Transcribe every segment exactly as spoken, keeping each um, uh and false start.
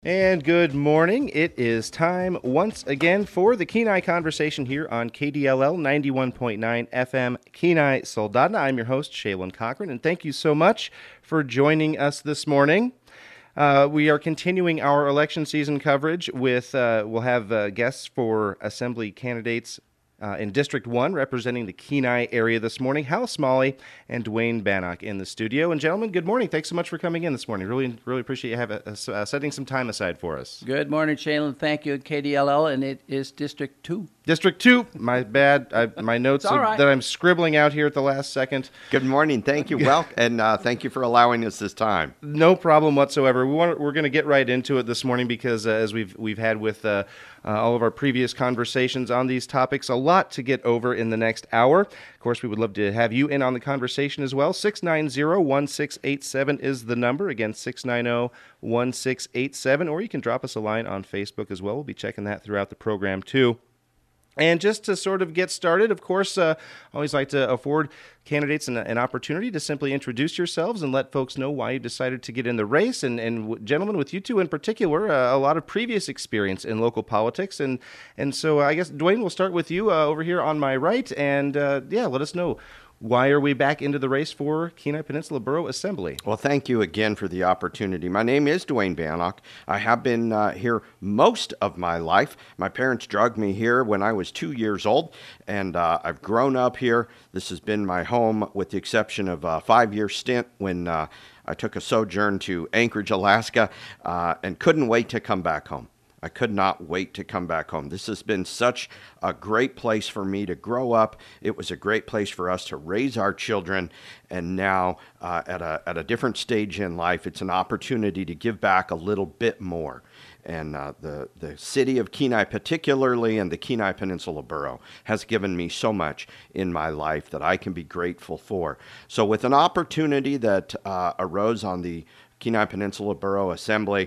And good morning. It is time once again for the Kenai Conversation here on K D L L ninety-one point nine F M Kenai Soldotna. I'm your host, Shaylin Cochran, and thank you so much for joining us this morning. Uh, we are continuing our election season coverage with, uh, we'll have uh, guests for Assembly candidates Uh, in District one, representing the Kenai area this morning, Hal Smalley and Dwayne Bannock in the studio. And gentlemen, good morning. Thanks so much for coming in this morning. Really, really appreciate you have a, a, uh, setting some time aside for us. Good morning, Shaylin. Thank you, K D L L, and it is District two. District two, my bad. I, my notes are, right. that I'm scribbling out here at the last second. Good morning. Thank you. Well, and uh, thank you for allowing us this time. No problem whatsoever. We want, we're going to get right into it this morning because, uh, as we've we've had with uh, uh, all of our previous conversations on these topics, a lot to get over in the next hour. Of course, we would love to have you in on the conversation as well. six nine zero, one six eight seven is the number. Again, six nine zero, one six eight seven. Or you can drop us a line on Facebook as well. We'll be checking that throughout the program, too. And just to sort of get started, of course, uh, I always like to afford candidates an, an opportunity to simply introduce yourselves and let folks know why you decided to get in the race. And, and w- gentlemen, with you two in particular, uh, a lot of previous experience in local politics. And, and so I guess, Dwayne, we'll start with you uh, over here on my right. And, uh, yeah, let us know. Why are we back into the race for Kenai Peninsula Borough Assembly? Well, thank you again for the opportunity. My name is Dwayne Bannock. I have been uh, here most of my life. My parents drugged me here when I was two years old, and uh, I've grown up here. This has been my home with the exception of a five-year stint when uh, I took a sojourn to Anchorage, Alaska, uh, and couldn't wait to come back home. I could not wait to come back home. This has been such a great place for me to grow up. It was a great place for us to raise our children. And now, uh, at a at a different stage in life, it's an opportunity to give back a little bit more. And uh, the, the city of Kenai, particularly in the Kenai Peninsula Borough, has given me so much in my life that I can be grateful for. So with an opportunity that uh, arose on the Kenai Peninsula Borough Assembly,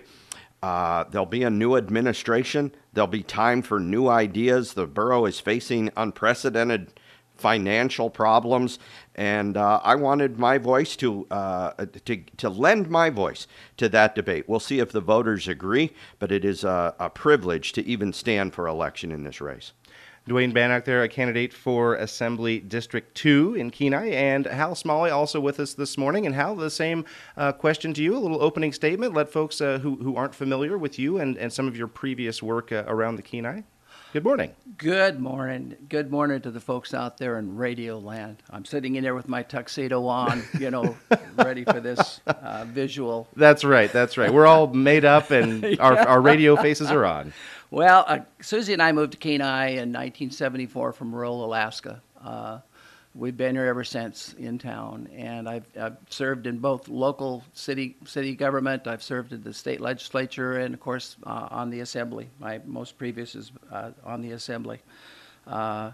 Uh, there'll be a new administration. There'll be time for new ideas. The borough is facing unprecedented financial problems, and uh, I wanted my voice to, uh, to to lend my voice to that debate. We'll see if the voters agree, but it is a, a privilege to even stand for election in this race. Dwayne Bannock there, a candidate for Assembly District two in Kenai, and Hal Smalley also with us this morning. And Hal, the same uh, question to you, a little opening statement. Let folks uh, who, who aren't familiar with you and, and some of your previous work uh, around the Kenai. Good morning. Good morning. Good morning to the folks out there in Radio Land. I'm sitting in there with my tuxedo on, you know, ready for this uh, visual. That's right. That's right. We're all made up and yeah. our, our radio faces are on. Well, uh, Susie and I moved to Kenai in nineteen seventy-four from rural Alaska. Uh, we've been here ever since in town, and I've, I've served in both local city city government. I've served in the state legislature, and of course uh, on the assembly. My most previous is uh, on the assembly. Uh,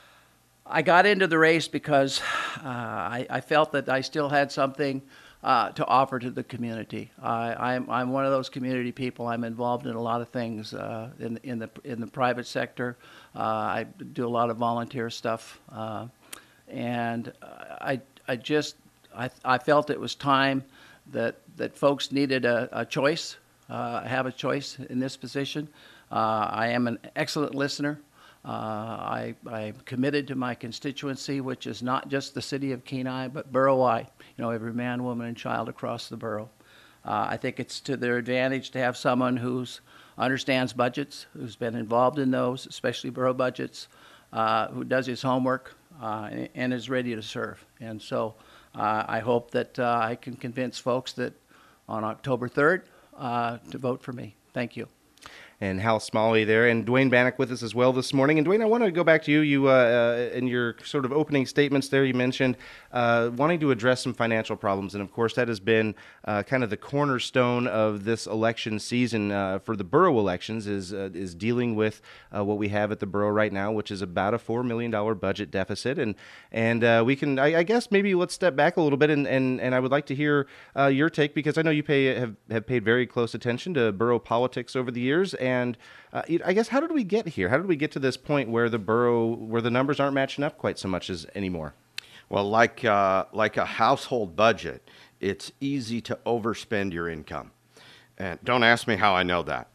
I got into the race because uh, I, I felt that I still had something Uh, to offer to the community. I, I'm I'm one of those community people. I'm involved in a lot of things uh, in in the in the private sector. Uh, I do a lot of volunteer stuff, uh, and I I just I I felt it was time that that folks needed a, a choice, uh, have a choice in this position. Uh, I am an excellent listener. Uh, I, I'm committed to my constituency, which is not just the city of Kenai, but borough-wide. You know, every man, woman, and child across the borough. Uh, I think it's to their advantage to have someone who's understands budgets, who's been involved in those, especially borough budgets, uh, who does his homework, uh, and, and is ready to serve. And so uh, I hope that uh, I can convince folks that on October third uh, to vote for me. Thank you. And Hal Smalley there, and Dwayne Bannock with us as well this morning. And Dwayne, I want to go back to you. You, uh, uh, in your sort of opening statements there, you mentioned uh, wanting to address some financial problems, and of course that has been uh, kind of the cornerstone of this election season uh, for the borough elections. Is uh, is dealing with uh, what we have at the borough right now, which is about a four million dollar budget deficit. And and uh, we can, I, I guess, maybe let's step back a little bit, and and, and I would like to hear uh, your take, because I know you pay have have paid very close attention to borough politics over the years. And uh, I guess, how did we get here? How did we get to this point where the borough, where the numbers aren't matching up quite so much as anymore? Well, like uh, like a household budget, it's easy to overspend your income. And don't ask me how I know that.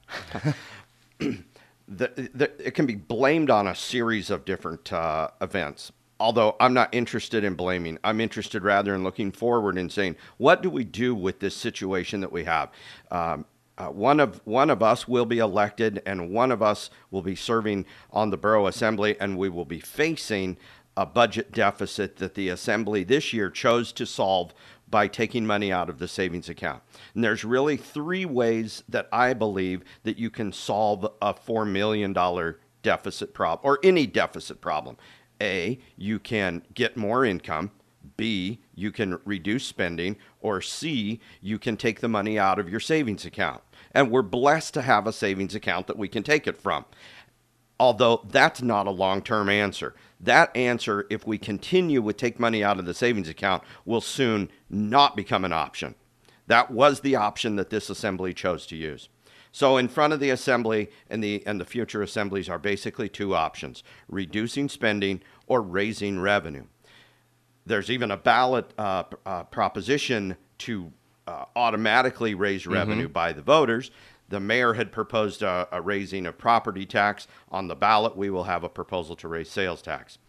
the, the, it can be blamed on a series of different uh, events. Although I'm not interested in blaming, I'm interested rather in looking forward and saying, what do we do with this situation that we have? Um, uh, one of one of us will be elected, and one of us will be serving on the Borough Assembly, and we will be facing a budget deficit that the Assembly this year chose to solve by taking money out of the savings account. And there's really three ways that I believe that you can solve a four million dollars deficit problem, or any deficit problem. A, you can get more income. B, you can reduce spending. Or C, you can take the money out of your savings account. And we're blessed to have a savings account that we can take it from. Although that's not a long-term answer. That answer, if we continue with take money out of the savings account, will soon not become an option. That was the option that this assembly chose to use. So in front of the assembly and the and the future assemblies are basically two options: reducing spending or raising revenue. There's even a ballot uh, uh, proposition to uh, automatically raise revenue mm-hmm. by the voters. The mayor had proposed a, a raising of property tax. On the ballot, we will have a proposal to raise sales tax.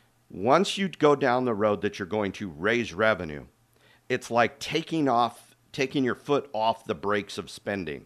Once you go down the road that you're going to raise revenue, it's like taking off, taking your foot off the brakes of spending.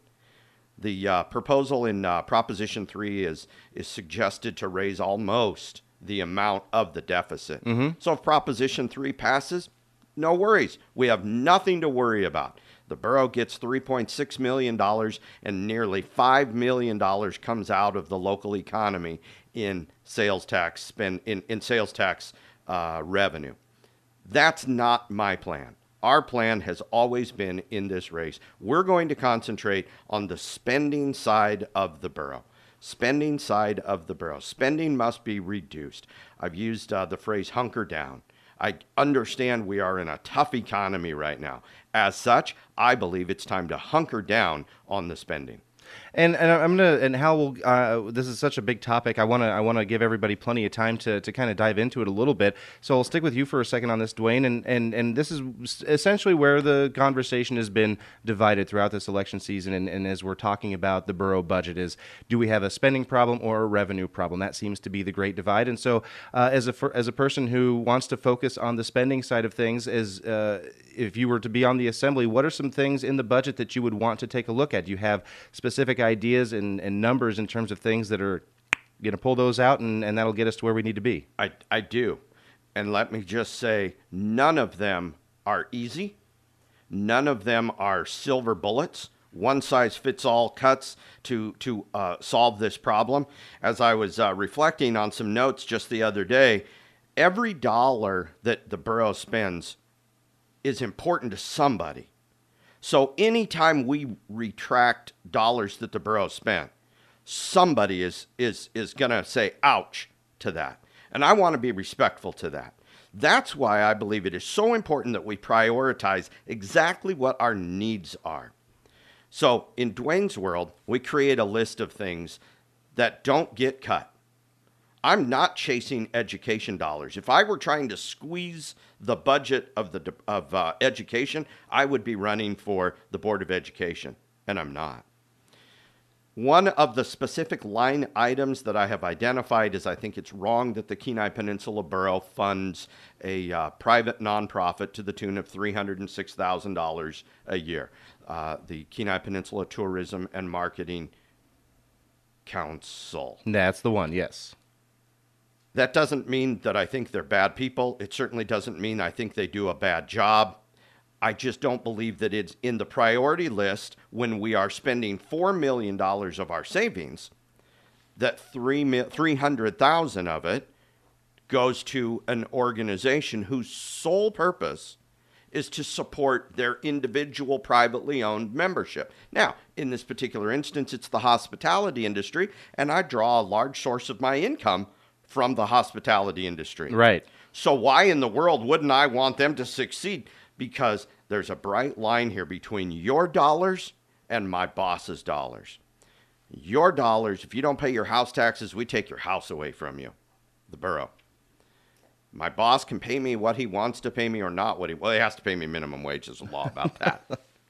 The uh, proposal in uh, Proposition three is is suggested to raise almost the amount of the deficit. Mm-hmm. So if Proposition three passes, no worries. We have nothing to worry about. The borough gets three point six million dollars, and nearly five million dollars comes out of the local economy in sales tax spend in, in sales tax uh, revenue. That's not my plan. Our plan has always been in this race. We're going to concentrate on the spending side of the borough. Spending side of the borough. Spending must be reduced. I've used uh, the phrase hunker down. I understand we are in a tough economy right now. As such, I believe it's time to hunker down on the spending. And and I'm gonna and Hal will. Uh, this is such a big topic. I wanna I wanna give everybody plenty of time to, to kind of dive into it a little bit. So I'll stick with you for a second on this, Dwayne. And and and this is essentially where the conversation has been divided throughout this election season. And, and as we're talking about the borough budget, is do we have a spending problem or a revenue problem? That seems to be the great divide. And so uh, as a as a person who wants to focus on the spending side of things, as uh, if you were to be on the assembly, what are some things in the budget that you would want to take a look at? Do you have specific ideas and, and numbers in terms of things that are going to pull those out, and, and that'll get us to where we need to be? I, I do. And let me just say, none of them are easy. None of them are silver bullets, one-size-fits-all cuts to, to uh, solve this problem. As I was uh, reflecting on some notes just the other day, every dollar that the borough spends is important to somebody. So anytime we retract dollars that the borough spent, somebody is is is going to say, ouch, to that. And I want to be respectful to that. That's why I believe it is so important that we prioritize exactly what our needs are. So in Dwayne's world, we create a list of things that don't get cut. I'm not chasing education dollars. If I were trying to squeeze the budget of the of uh, education, I would be running for the Board of Education, and I'm not. One of the specific line items that I have identified is I think it's wrong that the Kenai Peninsula Borough funds a uh, private nonprofit to the tune of three hundred six thousand dollars a year. Uh, the Kenai Peninsula Tourism and Marketing Council. That's the one, yes. That doesn't mean that I think they're bad people. It certainly doesn't mean I think they do a bad job. I just don't believe that it's in the priority list when we are spending four million dollars of our savings, that three hundred thousand dollars of it goes to an organization whose sole purpose is to support their individual privately owned membership. Now, in this particular instance, it's the hospitality industry, and I draw a large source of my income from the hospitality industry. Right. So why in the world wouldn't I want them to succeed? Because there's a bright line here between your dollars and my boss's dollars. Your dollars, if you don't pay your house taxes, we take your house away from you, the borough. My boss can pay me what he wants to pay me or not what he, well, he has to pay me minimum wage. There's a law about that.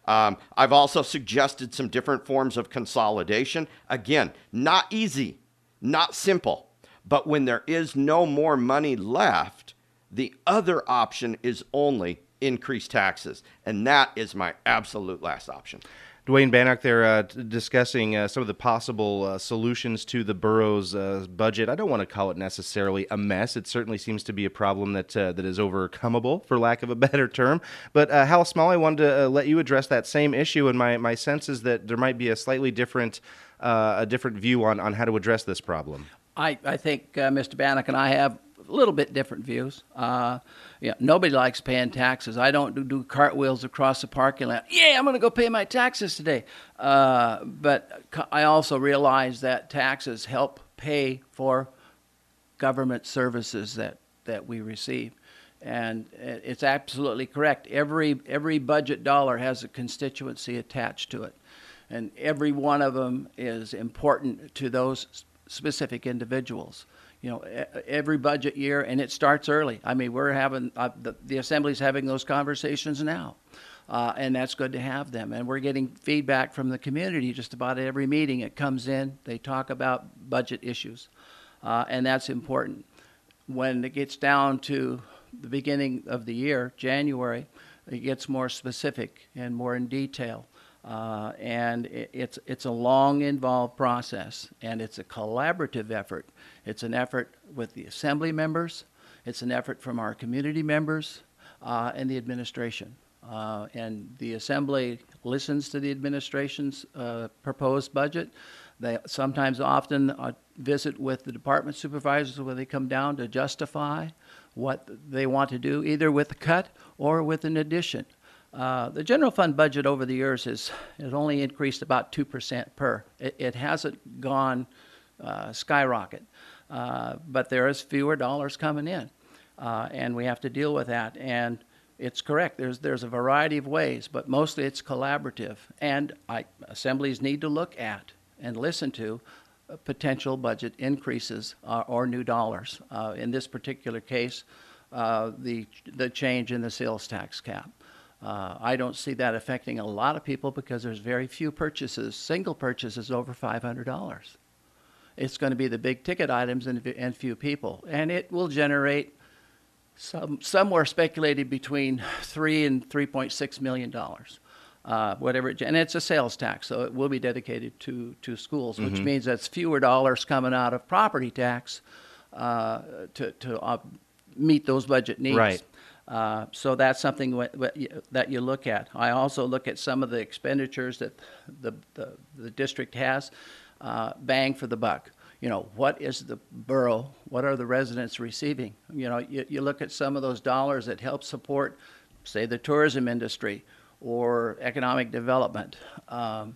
Um, I've also suggested some different forms of consolidation. Again, not easy, not simple. But when there is no more money left, the other option is only increased taxes. And that is my absolute last option. Dwayne Bannock there uh, t- discussing uh, some of the possible uh, solutions to the borough's uh, budget. I don't want to call it necessarily a mess. It certainly seems to be a problem that uh, that is overcomable, for lack of a better term. But uh, Hal Small, I wanted to uh, let you address that same issue, and my, my sense is that there might be a slightly different uh, a different view on, on how to address this problem. I, I think uh, Mister Bannock and I have a little bit different views. Uh, yeah, nobody likes paying taxes. I don't do, do cartwheels across the parking lot. Yeah, I'm going to go pay my taxes today. Uh, but I also realize that taxes help pay for government services that, that we receive. And it's absolutely correct. Every, every budget dollar has a constituency attached to it. And every one of them is important to those specific individuals. You know, every budget year, and it starts early. I mean, we're having, uh, the, the Assembly's having those conversations now, uh, and that's good to have them. And we're getting feedback from the community just about every meeting. It comes in, they talk about budget issues, uh, and that's important. When it gets down to the beginning of the year, January, it gets more specific and more in detail. Uh, and it, it's it's a long, involved process, and it's a collaborative effort. It's an effort with the Assembly members. It's an effort from our community members uh, and the administration. Uh, and the Assembly listens to the administration's uh, proposed budget. They sometimes often uh, visit with the department supervisors where they come down to justify what they want to do, either with a cut or with an addition. Uh, the general fund budget over the years has, has only increased about two percent per. It, it hasn't gone uh, skyrocket, uh, but there is fewer dollars coming in, uh, and we have to deal with that. And it's correct. There's there's a variety of ways, but mostly it's collaborative. And I, assemblies need to look at and listen to uh, potential budget increases uh, or new dollars. Uh, in this particular case, uh, the the change in the sales tax cap. Uh, I don't see that affecting a lot of people because there's very few purchases, single purchases over five hundred dollars. It's going to be the big ticket items and, and few people. And it will generate some, somewhere speculated between three and three point six million dollars. Uh, whatever, it, and it's a sales tax, so it will be dedicated to, to schools, which mm-hmm. means that's fewer dollars coming out of property tax uh, to, to uh, meet those budget needs. Right. Uh, so that's something w- w- that you look at. I also look at some of the expenditures that the, the, the district has, uh, bang for the buck. You know, what is the borough, what are the residents receiving? You know, you, you look at some of those dollars that help support, say, the tourism industry or economic development. Um,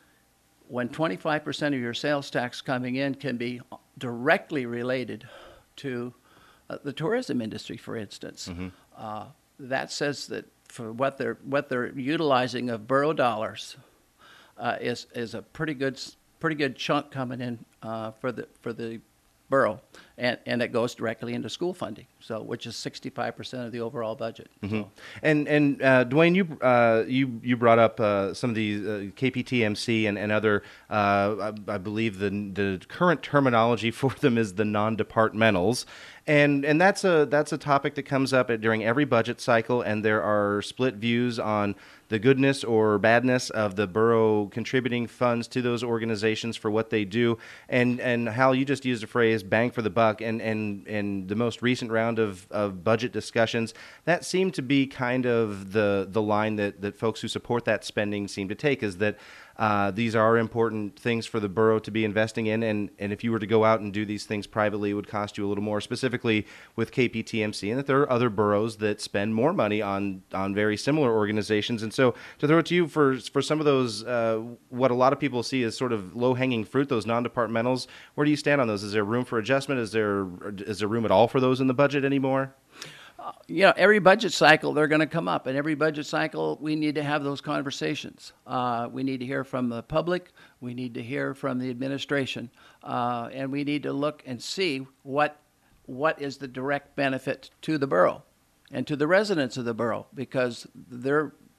when twenty-five percent of your sales tax coming in can be directly related to uh, the tourism industry, for instance, mm-hmm. Uh, that says that for what they're what they're utilizing of borough dollars uh, is is a pretty good pretty good chunk coming in uh, for the for the borough, and and it goes directly into school funding, so which is sixty-five percent of the overall budget. Mm-hmm. So. And and uh, Dwayne, you uh, you you brought up uh, some of these uh, K P T M C and and other. Uh, I, I believe the the current terminology for them is the non-departmentals. And and that's a that's a topic that comes up at, during every budget cycle, and there are split views on the goodness or badness of the borough contributing funds to those organizations for what they do. And and Hal, you just used the phrase "bang for the buck," and and and the most recent round of, of budget discussions, that seemed to be kind of the the line that that folks who support that spending seem to take, is that Uh, these are important things for the borough to be investing in, and, and if you were to go out and do these things privately, it would cost you a little more, specifically with K P T M C, and that there are other boroughs that spend more money on, on very similar organizations. And so to throw it to you for for some of those, uh, what a lot of people see as sort of low-hanging fruit, those non-departmentals, where do you stand on those? Is there room for adjustment? Is there is there room at all for those in the budget anymore? Uh, you know, every budget cycle, they're going to come up. And every budget cycle, we need to have those conversations. Uh, we need to hear from the public. We need to hear from the administration. Uh, and we need to look and see what what is the direct benefit to the borough and to the residents of the borough. Because they're,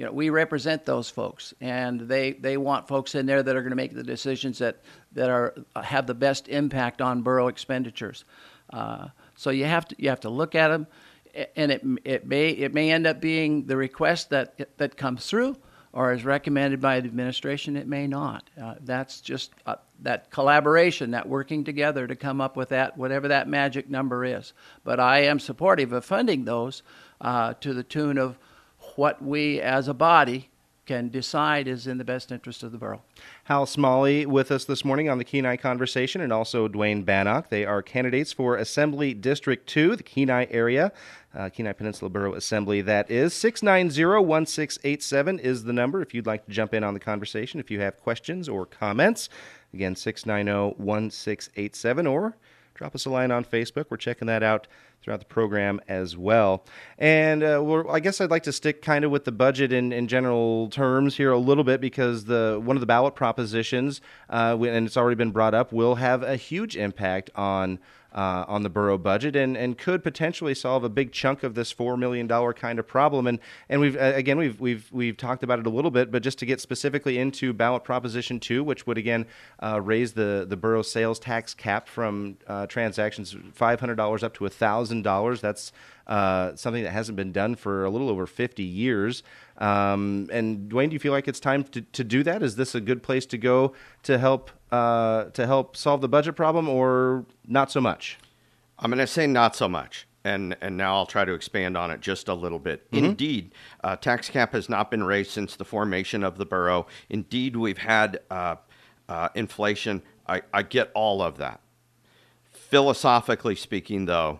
you know, we represent those folks, and they, they want folks in there that are going to make the decisions that, that are have the best impact on borough expenditures. Uh, so you have to you have to look at them, and it it may it may end up being the request that that comes through, or is recommended by the administration. It may not. Uh, that's just uh, that collaboration, that working together to come up with that whatever that magic number is. But I am supportive of funding those uh, to the tune of what we as a body can decide is in the best interest of the borough. Hal Smalley with us this morning on the Kenai Conversation, and also Dwayne Bannock. They are candidates for Assembly District two, the Kenai area, uh, Kenai Peninsula Borough Assembly, that is. six nine zero, one six eight seven is the number if you'd like to jump in on the conversation, if you have questions or comments. Again, six nine zero, one six eight seven, or drop us a line on Facebook. We're checking that out throughout the program as well. And uh, we're, I guess I'd like to stick kind of with the budget in, in general terms here a little bit, because the one of the ballot propositions, uh, and it's already been brought up, will have a huge impact on uh, on the borough budget, and, and could potentially solve a big chunk of this four million dollars kind of problem. And and we've uh, again we've we've we've talked about it a little bit, but just to get specifically into ballot proposition two, which would again uh, raise the the borough sales tax cap from uh, transactions five hundred dollars up to one thousand dollars. That's uh, something that hasn't been done for a little over fifty years. Um, and Dwayne, do you feel like it's time to, to do that? Is this a good place to go to help uh, to help solve the budget problem, or not so much? I'm going to say not so much. And and now I'll try to expand on it just a little bit. Mm-hmm. Indeed, uh, tax cap has not been raised since the formation of the borough. Indeed, we've had uh, uh, inflation. I, I get all of that. Philosophically speaking, though,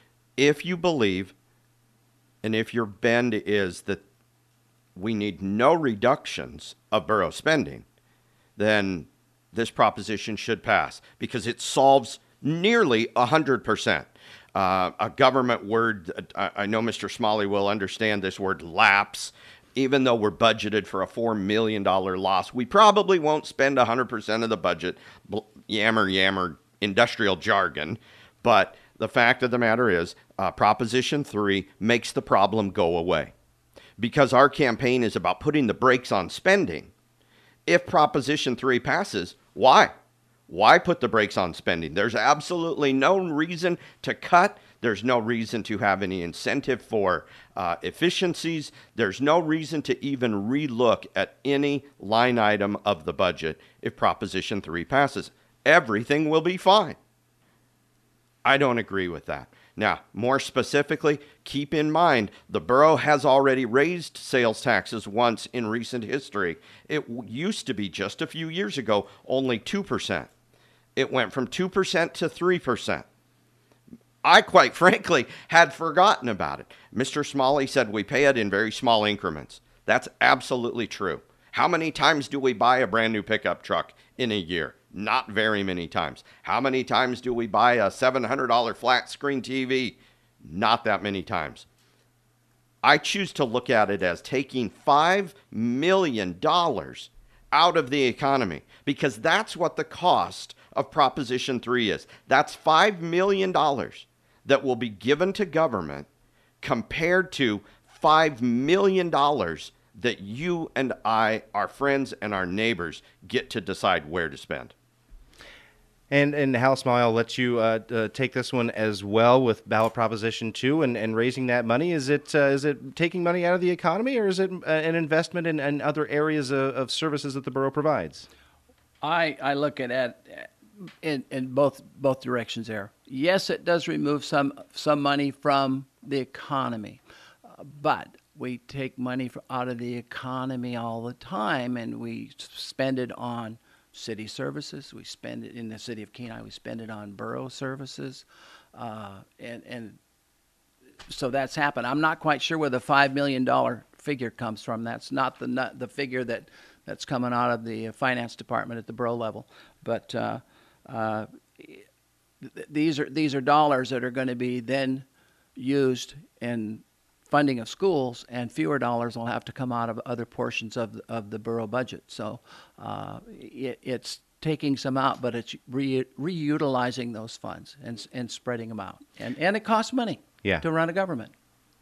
if you believe, and if your bend is that we need no reductions of borough spending, then this proposition should pass, because it solves nearly one hundred percent. Uh, a government word, I, I know Mister Smalley will understand this word, lapse. Even though we're budgeted for a four million dollars loss, we probably won't spend one hundred percent of the budget, yammer, yammer, industrial jargon. But the fact of the matter is, uh, Proposition three makes the problem go away. Because our campaign is about putting the brakes on spending. If Proposition three passes, why? Why put the brakes on spending? There's absolutely no reason to cut. There's no reason to have any incentive for uh, efficiencies. There's no reason to even relook at any line item of the budget if Proposition three passes. Everything will be fine. I don't agree with that. Now, more specifically, keep in mind, the borough has already raised sales taxes once in recent history. It used to be just a few years ago only two percent. It went from two percent to three percent. I, quite frankly, had forgotten about it. Mister Smalley said we pay it in very small increments. That's absolutely true. How many times do we buy a brand new pickup truck in a year? Not very many times. How many times do we buy a seven hundred dollars flat screen T V? Not that many times. I choose to look at it as taking five million dollars out of the economy, because that's what the cost of Proposition three is. That's five million dollars that will be given to government compared to five million dollars that you and I, our friends and our neighbors, get to decide where to spend. And and Hal Smalley, I'll let you uh, uh, take this one as well with ballot proposition two and, and raising that money. Is it uh, is it taking money out of the economy, or is it uh, an investment in, in other areas of, of services that the borough provides? I, I look at it in, in both both directions there. Yes, it does remove some some money from the economy, uh, but we take money for, out of the economy all the time, and we spend it on city services. We spend it in the city of Kenai. We spend it on borough services, uh, and and so that's happened. I'm not quite sure where the five million dollar figure comes from. That's not the not the figure that that's coming out of the finance department at the borough level. But uh, uh, th- these are these are dollars that are going to be then used in funding of schools, and fewer dollars will have to come out of other portions of the, of the borough budget. So uh, it, it's taking some out, but it's re, reutilizing those funds and and spreading them out. And and it costs money yeah. to run a government.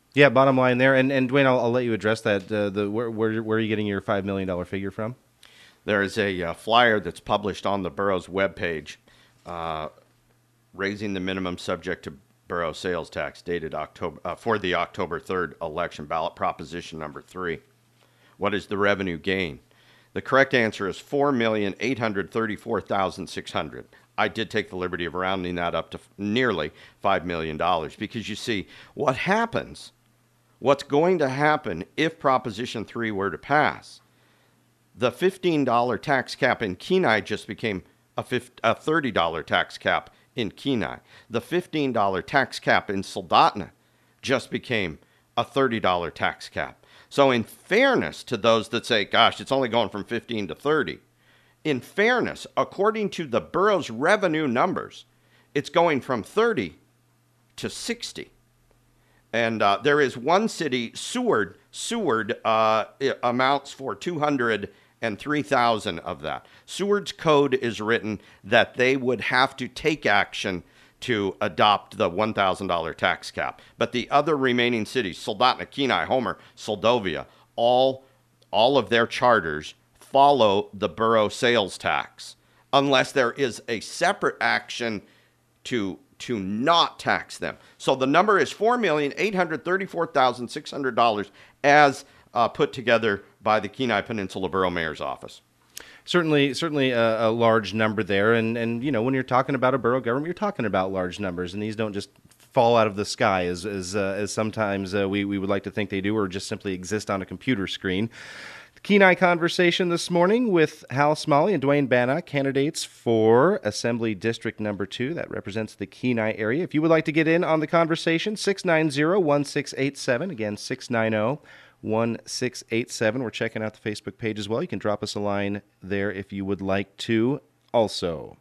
Yeah, bottom line there. And, and Dwayne, I'll, I'll let you address that. Uh, the where, where, where are you getting your five million dollars figure from? There is a uh, flyer that's published on the borough's webpage, uh, raising the minimum subject to borough sales tax dated October uh, for the October third election ballot, proposition number three. What is the revenue gain? The correct answer is four million eight hundred thirty-four thousand six hundred dollars. I did take the liberty of rounding that up to f- nearly five million dollars because you see, what happens, what's going to happen if Proposition three were to pass, the fifteen dollars tax cap in Kenai just became a, fifty, a thirty dollars tax cap in Kenai. The fifteen dollars tax cap in Soldotna just became a thirty dollars tax cap. So in fairness to those that say, gosh, it's only going from fifteen to thirty, in fairness, according to the borough's revenue numbers, it's going from thirty to sixty. And uh, there is one city, Seward, Seward uh, amounts for two hundred three thousand of that. Seward's code is written that they would have to take action to adopt the one thousand dollars tax cap. But the other remaining cities, Soldotna, Kenai, Homer, Soldovia, all, all of their charters follow the borough sales tax, unless there is a separate action to, to not tax them. So the number is four million eight hundred thirty-four thousand six hundred dollars as uh, put together by the Kenai Peninsula Borough Mayor's Office. Certainly, certainly a, a large number there, and and you know when you're talking about a borough government, you're talking about large numbers, and these don't just fall out of the sky as as uh, as sometimes uh, we we would like to think they do, or just simply exist on a computer screen. The Kenai Conversation this morning with Hal Smalley and Dwayne Bannock, candidates for Assembly District Number Two, that represents the Kenai area. If you would like to get in on the conversation, six nine zero one six eight seven, again six nine zero one six eight seven. We're checking out the Facebook page as well. You can drop us a line there if you would like to also.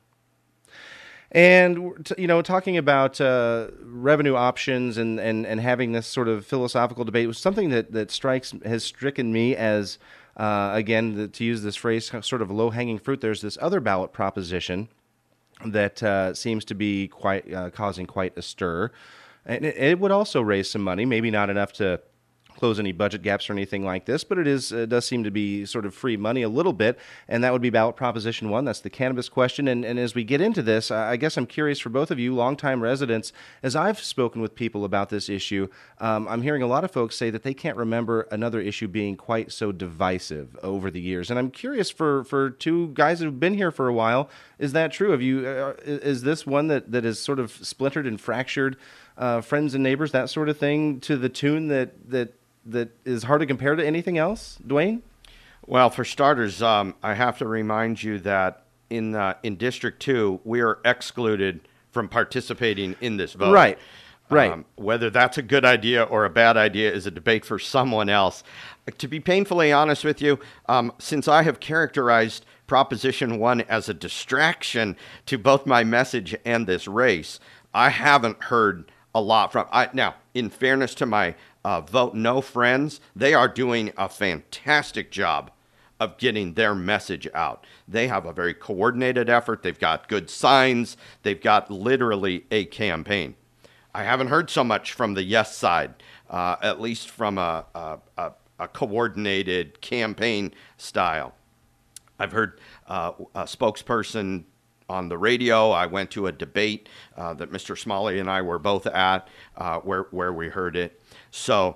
And, you know, talking about uh, revenue options and, and, and having this sort of philosophical debate was something that, that strikes has stricken me as, uh, again, the, to use this phrase, sort of low-hanging fruit. There's this other ballot proposition that uh, seems to be quite uh, causing quite a stir. And it, it would also raise some money, maybe not enough to close any budget gaps or anything like this, but it is uh, does seem to be sort of free money a little bit, and that would be ballot proposition one. That's the cannabis question. And, and as we get into this, I guess I'm curious for both of you, longtime residents, as I've spoken with people about this issue, um, I'm hearing a lot of folks say that they can't remember another issue being quite so divisive over the years. And I'm curious for, for two guys who've been here for a while, is that true? Have you, uh, is this one that, that is sort of splintered and fractured uh, friends and neighbors, that sort of thing, to the tune that, that that is hard to compare to anything else, Dwayne? Well, for starters, um, I have to remind you that in uh, in District two, we are excluded from participating in this vote. Right, right. Um, whether that's a good idea or a bad idea is a debate for someone else. To be painfully honest with you, um, since I have characterized Proposition one as a distraction to both my message and this race, I haven't heard a lot from... I, now, in fairness to my uh, Vote No friends, they are doing a fantastic job of getting their message out. They have a very coordinated effort. They've got good signs. They've got literally a campaign. I haven't heard so much from the yes side, uh, at least from a, a, a, a coordinated campaign style. I've heard uh, a spokesperson on the radio. I went to a debate uh, that Mister Smalley and I were both at uh, where, where we heard it. So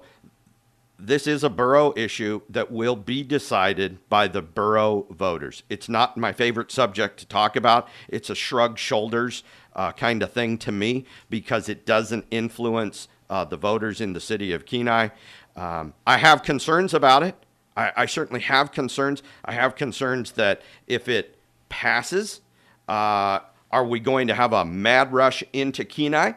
this is a borough issue that will be decided by the borough voters. It's not my favorite subject to talk about. It's a shrug shoulders uh, kind of thing to me because it doesn't influence uh, the voters in the city of Kenai. Um, I have concerns about it. I, I certainly have concerns. I have concerns that if it passes, uh, are we going to have a mad rush into Kenai?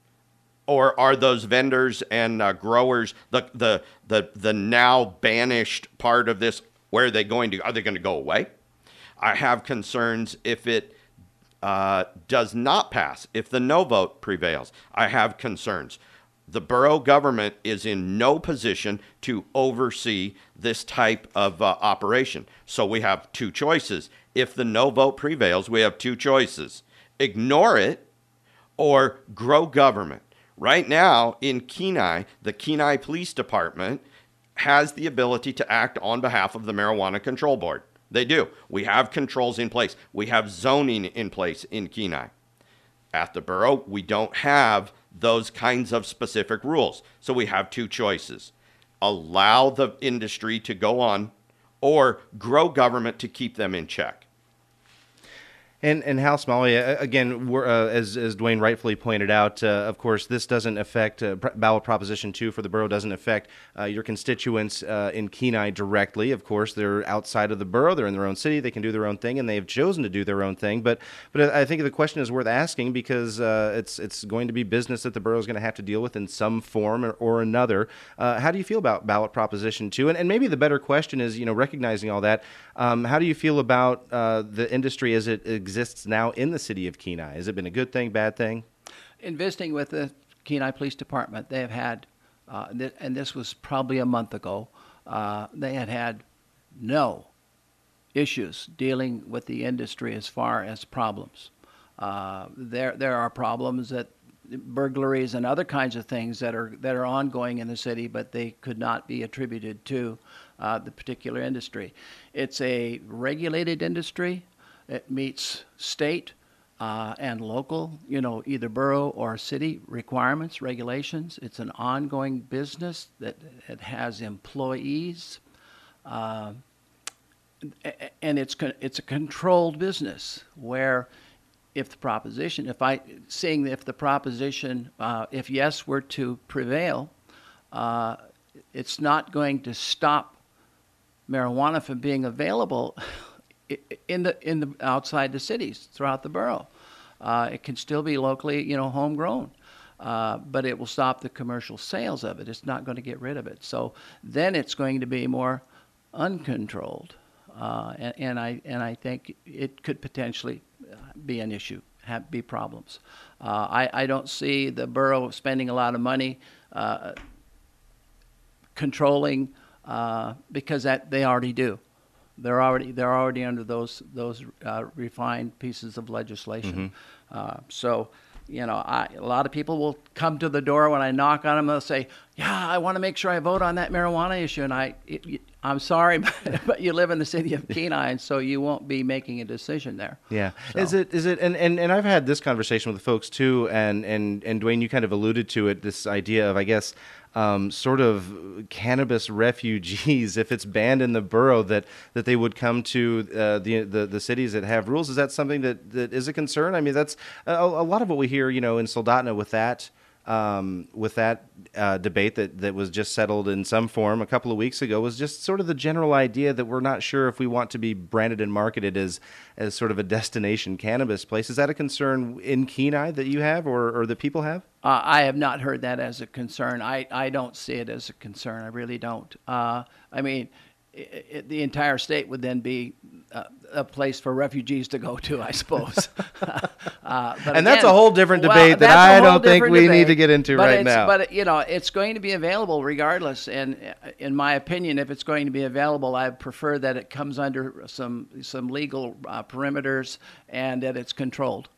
Or are those vendors and uh, growers, the, the the the now banished part of this, where are they going to, are they going to go away? I have concerns if it uh, does not pass, if the no vote prevails. I have concerns. The borough government is in no position to oversee this type of uh, operation. So we have two choices. If the no vote prevails, we have two choices. Ignore it or grow government. Right now in Kenai, the Kenai Police Department has the ability to act on behalf of the Marijuana Control Board. They do. We have controls in place. We have zoning in place in Kenai. At the borough, we don't have those kinds of specific rules. So we have two choices. Allow the industry to go on, or grow government to keep them in check. And and Hal Smalley, uh, again, we're, uh, as as Dwayne rightfully pointed out, uh, of course, this doesn't affect uh, pr- ballot proposition two for the borough doesn't affect uh, your constituents uh, in Kenai directly. Of course, they're outside of the borough; they're in their own city, they can do their own thing, and they have chosen to do their own thing. But but I think the question is worth asking because uh, it's it's going to be business that the borough is going to have to deal with in some form or, or another. Uh, how do you feel about ballot proposition two? And and maybe the better question is, you know, recognizing all that, um, how do you feel about uh, the industry as it exists now in the city of Kenai? Has it been a good thing, bad thing? In visiting with the Kenai Police Department, they have had, uh, th- and this was probably a month ago, uh, they had had no issues dealing with the industry as far as problems. Uh, there, there are problems that burglaries and other kinds of things that are that are ongoing in the city, but they could not be attributed to uh, the particular industry. It's a regulated industry. It meets state uh, and local, you know, either borough or city requirements, regulations. It's an ongoing business that it has employees, uh, and it's con- it's a controlled business where, if the proposition, if I saying if the proposition, uh, if yes were to prevail, uh, it's not going to stop marijuana from being available in the in the outside the cities throughout the borough. Uh, it can still be locally, you know, homegrown, uh, but it will stop the commercial sales of it. It's not going to get rid of it. So then it's going to be more uncontrolled, uh, and, and I and I think it could potentially be an issue, have be problems. Uh, I I don't see the borough spending a lot of money uh, controlling uh, because that they already do. They're already they're already under those those uh, refined pieces of legislation. Mm-hmm. Uh, so, you know, I, a lot of people will come to the door when I knock on them. They'll say, "Yeah, I want to make sure I vote on that marijuana issue." And I, it, I'm sorry, but, but you live in the city of Kenai, and so you won't be making a decision there. Yeah, so. is it is it? And, and, and I've had this conversation with the folks too, and and and Dwayne, you kind of alluded to it. This idea of, I guess, Um, sort of cannabis refugees, if it's banned in the borough, that, that they would come to uh, the, the the cities that have rules. Is that something that, that is a concern? I mean, that's a, a lot of what we hear, you know, in Soldotna with that um, with that uh, debate that, that was just settled in some form a couple of weeks ago was just sort of the general idea that we're not sure if we want to be branded and marketed as as sort of a destination cannabis place. Is that a concern in Kenai that you have or, or that people have? Uh, I have not heard that as a concern. I, I don't see it as a concern. I really don't. Uh, I mean, it, it, the entire state would then be uh, a place for refugees to go to, I suppose. uh, but and again, that's a whole different well, debate that I don't think we debate, need to get into but right it's, now. But, you know, it's going to be available regardless. And in my opinion, if it's going to be available, I prefer that it comes under some, some legal uh, perimeters and that it's controlled.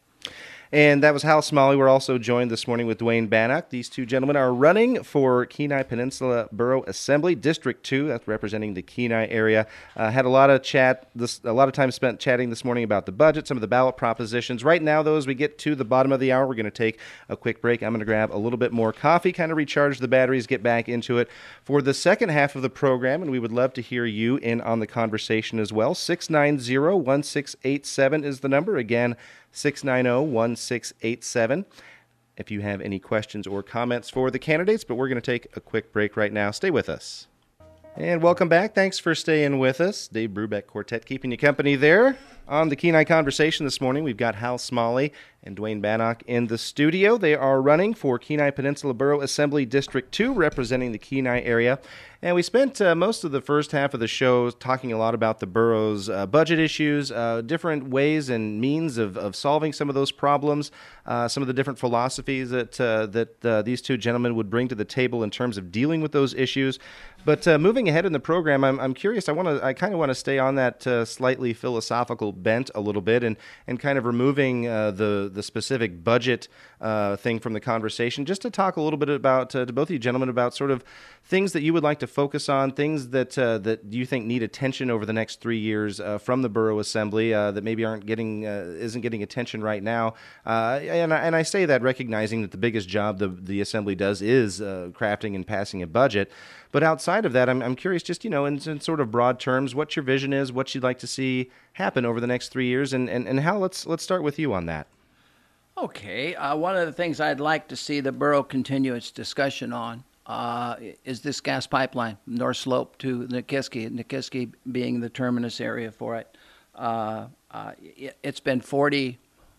And that was Hal Smalley. We're also joined this morning with Dwayne Bannock. These two gentlemen are running for Kenai Peninsula Borough Assembly, District two. That's representing the Kenai area. Uh, had a lot of chat, this, a lot of time spent chatting this morning about the budget, some of the ballot propositions. Right now, though, as we get to the bottom of the hour, we're going to take a quick break. I'm going to grab a little bit more coffee, kind of recharge the batteries, get back into it for the second half of the program. And we would love to hear you in on the conversation as well. six nine zero, one six eight seven is the number. Again, six nine zero, one six eight seven if you have any questions or comments for the candidates, but we're going to take a quick break right now. Stay with us. And welcome back. Thanks for staying with us. Dave Brubeck Quartet keeping you company there. On the Kenai Conversation this morning, we've got Hal Smalley and Dwayne Bannock in the studio. They are running for Kenai Peninsula Borough Assembly District two, representing the Kenai area. And we spent uh, most of the first half of the show talking a lot about the borough's uh, budget issues, uh, different ways and means of, of solving some of those problems, uh, some of the different philosophies that uh, that uh, these two gentlemen would bring to the table in terms of dealing with those issues. But uh, moving ahead in the program, I'm, I'm curious. I want to. I kind of want to stay on that uh, slightly philosophical bent a little bit, and, and kind of removing uh, the the specific budget uh, thing from the conversation, just to talk a little bit about uh, to both of you gentlemen about sort of things that you would like to focus on, things that uh, that you think need attention over the next three years uh, from the Borough Assembly uh, that maybe aren't getting uh, isn't getting attention right now. Uh, and I, and I say that recognizing that the biggest job the the Assembly does is uh, crafting and passing a budget. But outside of that, I'm I'm curious, just you know, in, in sort of broad terms, what your vision is, what you'd like to see happen over the next three years, and and, and how. Let's let's start with you on that. Okay, uh, one of the things I'd like to see the borough continue its discussion on uh, is this gas pipeline, North Slope to Nikiski, Nikiski being the terminus area for it. Uh, uh, it it's been forty,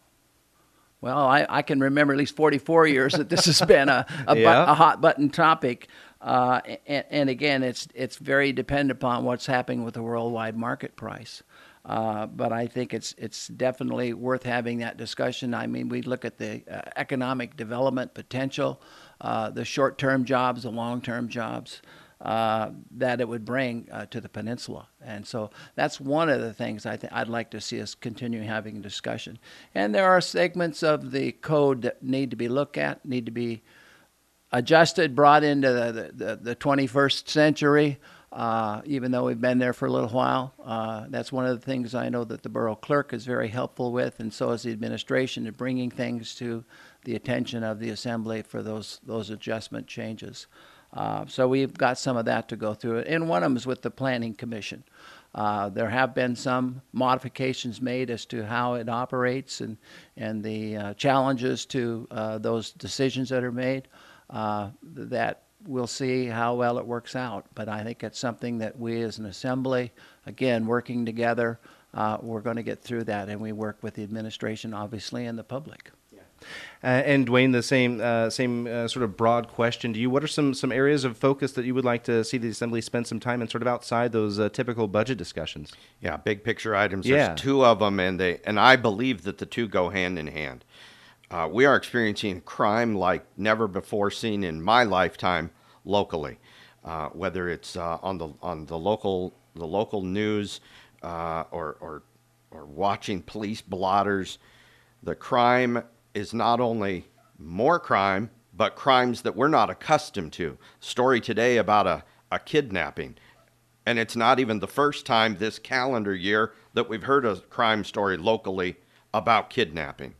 well, I, I can remember at least forty-four years that this has been a, a, Yeah. bu- a hot button topic. Uh, and, and again, it's it's very dependent upon what's happening with the worldwide market price. Uh, but I think it's it's definitely worth having that discussion. I mean, we look at the uh, economic development potential, uh, the short-term jobs, the long-term jobs uh, that it would bring uh, to the peninsula, and so that's one of the things I th- I'd like to see us continue having a discussion. And there are segments of the code that need to be looked at, need to be adjusted, brought into the the, the twenty-first century. Uh, even though we've been there for a little while, uh, that's one of the things I know that the borough clerk is very helpful with, and so is the administration in bringing things to the attention of the assembly for those those adjustment changes. Uh, so we've got some of that to go through, and one of them is with the planning commission. Uh, there have been some modifications made as to how it operates and and the uh, challenges to uh, those decisions that are made. Uh, that we'll see how well it works out, but I think it's something that we as an assembly, again, working together, uh, we're going to get through that, and we work with the administration, obviously, and the public. Uh, and Dwayne, the same uh, same uh, sort of broad question to you. What are some, some areas of focus that you would like to see the Assembly spend some time in, sort of outside those uh, typical budget discussions? Yeah, big picture items. Yeah. There's two of them, and they and I believe that the two go hand in hand. Uh, we are experiencing crime like never before seen in my lifetime locally, uh, whether it's uh, on the on the local the local news uh, or or or watching police blotters. The crime is not only more crime, but crimes that we're not accustomed to. Story today about a, a kidnapping. And it's not even the first time this calendar year that we've heard a crime story locally about kidnapping.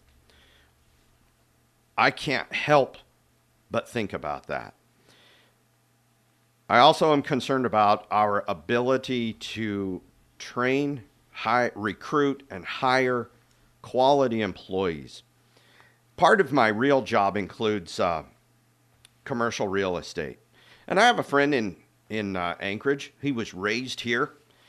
I can't help but think about that. I also am concerned about our ability to train, hire, recruit, and hire quality employees. Part of my real job includes uh, commercial real estate. And I have a friend in, in uh, Anchorage. He was raised here.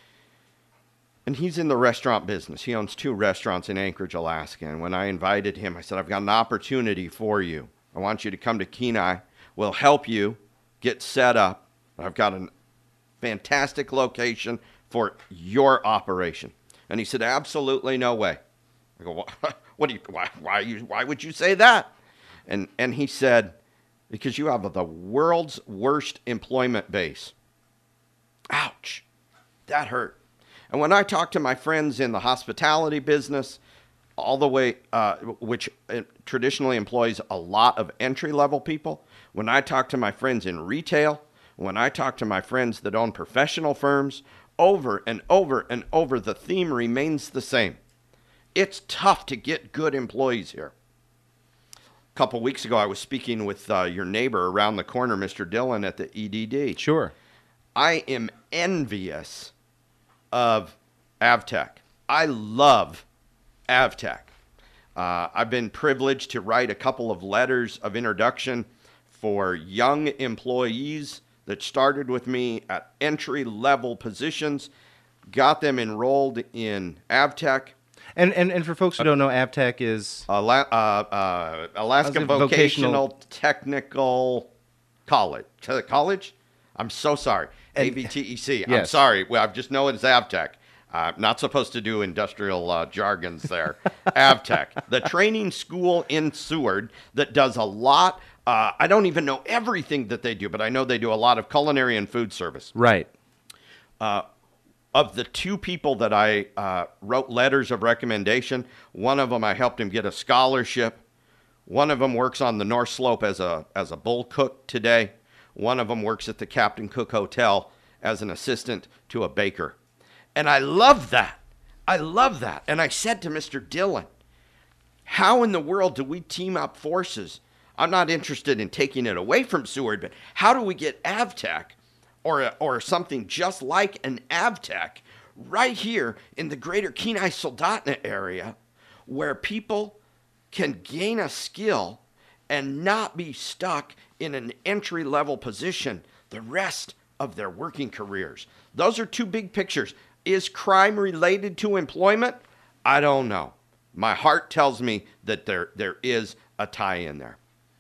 And he's in the restaurant business. He owns two restaurants in Anchorage, Alaska. And when I invited him, I said, I've got an opportunity for you. I want you to come to Kenai. We'll help you get set up. I've got a fantastic location for your operation. And he said, absolutely no way. I go, what, what do you, why, why, you, why would you say that? And, and he said, because you have the world's worst employment base. Ouch, that hurt. And when I talk to my friends in the hospitality business, all the way, uh, which traditionally employs a lot of entry-level people, when I talk to my friends in retail, when I talk to my friends that own professional firms, over and over and over, the theme remains the same. It's tough to get good employees here. A couple weeks ago, I was speaking with uh, your neighbor around the corner, Mister Dillon, at the E D D. Sure. I am envious of Avtech. I love Avtech. Uh, I've been privileged to write a couple of letters of introduction for young employees that started with me at entry-level positions, got them enrolled in Avtech. And, and and for folks who don't know, Avtech is Ala- uh, uh, Alaska Alaska Vocational, Vocational Technical College. College? I'm so sorry. And- A V T E C. I'm Yes. sorry. Well, I just know it's Avtech. Uh, not supposed to do industrial uh, jargons there. Avtech, the training school in Seward that does a lot. Uh, I don't even know everything that they do, but I know they do a lot of culinary and food service. right. Of the two people that I uh, wrote letters of recommendation, one of them I helped him get a scholarship. One of them works on the North Slope as a as a bull cook today. One of them works at the Captain Cook Hotel as an assistant to a baker. And I love that. I love that. And I said to Mister Dillon, how in the world do we team up forces? I'm not interested in taking it away from Seward, but how do we get Avtech or, a, or something just like an Avtech right here in the greater Kenai Soldotna area where people can gain a skill and not be stuck in an entry-level position the rest of their working careers? Those are two big pictures. Is crime related to employment? I don't know. My heart tells me that there there is a tie in there.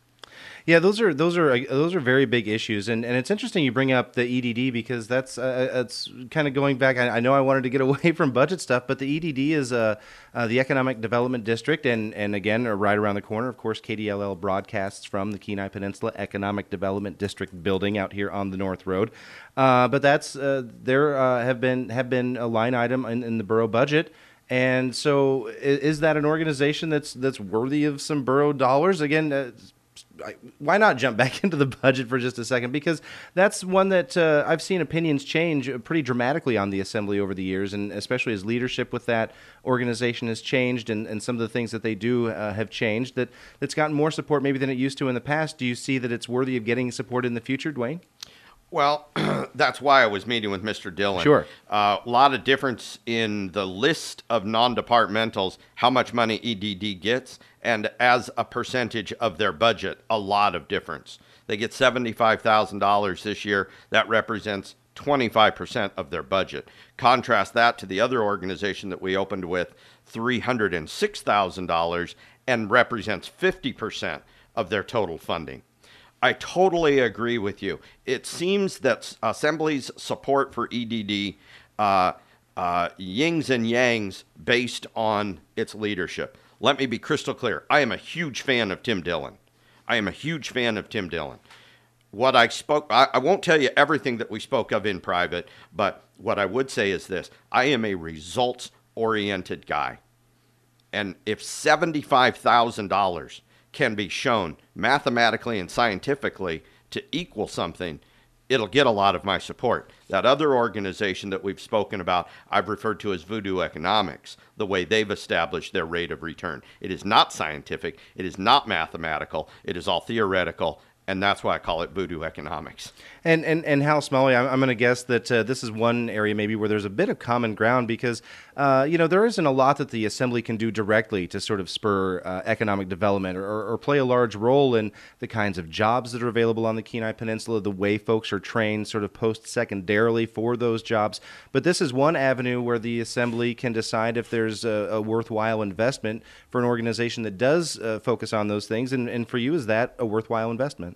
Yeah, those are those are uh, those are very big issues, and, and it's interesting you bring up the E D D because that's uh, it's kind of going back. I, I know I wanted to get away from budget stuff, but the E D D is uh, uh, the Economic Development District, and and again, uh, right around the corner, of course, K D L L broadcasts from the Kenai Peninsula Economic Development District building out here on the North Road. Uh, but that's uh, there uh, have been have been a line item in, in the borough budget. And so, is, is that an organization that's that's worthy of some borough dollars? Again, uh, why not jump back into the budget for just a second? Because that's one that uh, I've seen opinions change pretty dramatically on the Assembly over the years, and especially as leadership with that organization has changed, and, and some of the things that they do uh, have changed. That that's gotten more support maybe than it used to in the past. Do you see that it's worthy of getting support in the future, Dwayne? Well, that's why I was meeting with Mister Dillon. Sure. A uh, lot of difference in the list of non-departmentals, how much money E D D gets, and as a percentage of their budget, a lot of difference. They get seventy-five thousand dollars this year. That represents twenty-five percent of their budget. Contrast that to the other organization that we opened with, three hundred six thousand dollars, and represents fifty percent of their total funding. I totally agree with you. It seems that Assembly's support for E D D uh, uh, yings and yangs based on its leadership. Let me be crystal clear. I am a huge fan of Tim Dillon. I am a huge fan of Tim Dillon. What I spoke, I, I won't tell you everything that we spoke of in private, but what I would say is this. I am a results-oriented guy. And if seventy-five thousand dollars can be shown mathematically and scientifically to equal something, it'll get a lot of my support. That other organization that we've spoken about, I've referred to as Voodoo Economics, the way they've established their rate of return. It is not scientific, it is not mathematical, it is all theoretical, and that's why I call it Voodoo Economics. And and and Hal Smalley, I'm, I'm going to guess that uh, this is one area maybe where there's a bit of common ground because, uh, you know, there isn't a lot that the Assembly can do directly to sort of spur uh, economic development or, or play a large role in the kinds of jobs that are available on the Kenai Peninsula, the way folks are trained sort of post-secondarily for those jobs. But this is one avenue where the Assembly can decide if there's a, a worthwhile investment for an organization that does uh, focus on those things. And, and for you, is that a worthwhile investment?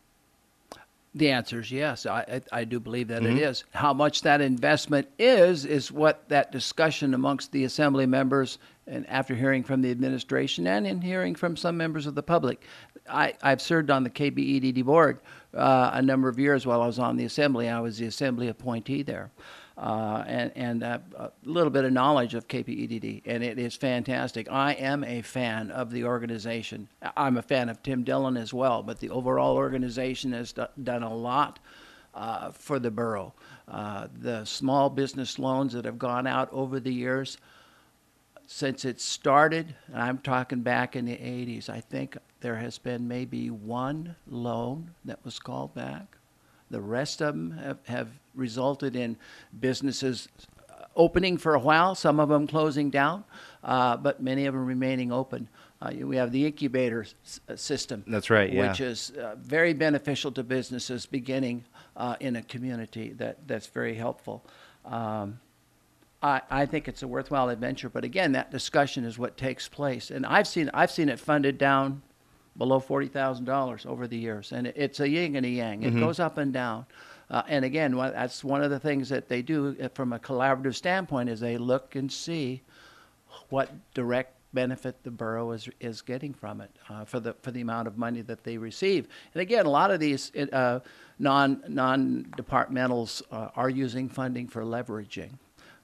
The answer is yes. I, I, I do believe that Mm-hmm. it is. How much that investment is, is what that discussion amongst the Assembly members, and after hearing from the administration and in hearing from some members of the public. I, I've served on the K B E D D board uh, a number of years while I was on the Assembly. I was the Assembly appointee there. Uh, and and uh, a little bit of knowledge of K P E D D, and it is fantastic. I am a fan of the organization. I'm a fan of Tim Dillon as well, but the overall organization has do- done a lot uh, for the borough. Uh, the small business loans that have gone out over the years, since it started, and I'm talking back in the eighties, I think there has been maybe one loan that was called back. The rest of them have, have resulted in businesses opening for a while, some of them closing down, uh, but many of them remaining open. Uh, we have the incubator s- system. That's right, yeah. Which is uh, very beneficial to businesses beginning uh, in a community. That, that's very helpful. Um, I, I think it's a worthwhile adventure, but again, that discussion is what takes place. And I've seen, I've seen it funded down below forty thousand dollars over the years. And it, it's a yin and a yang. It Mm-hmm. goes up and down. Uh, and again, one, that's one of the things that they do uh, from a collaborative standpoint is they look and see what direct benefit the borough is is getting from it uh, for the for the amount of money that they receive. And again, a lot of these uh, non non departmentals uh, are using funding for leveraging.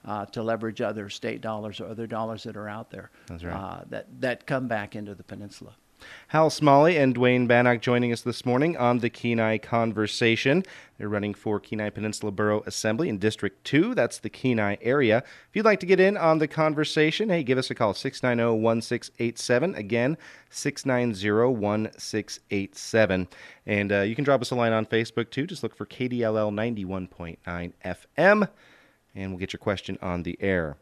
uh, to leverage other state dollars or other dollars that are out there. That's right. uh, that, that come back into the peninsula. Hal Smalley and Dwayne Bannock joining us this morning on the Kenai Conversation. They're running for Kenai Peninsula Borough Assembly in District two. That's the Kenai area. If you'd like to get in on the conversation, hey, give us a call, six nine zero, one six eight seven. Again, six nine zero, one six eight seven. And uh, you can drop us a line on Facebook, too. Just look for K D L L ninety-one point nine F M, and we'll get your question on the air.